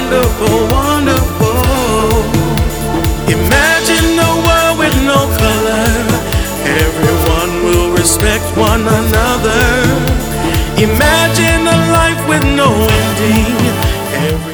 wonderful, wonderful. Imagine a world with no color. Everyone will respect one another. Imagine a life with no ending.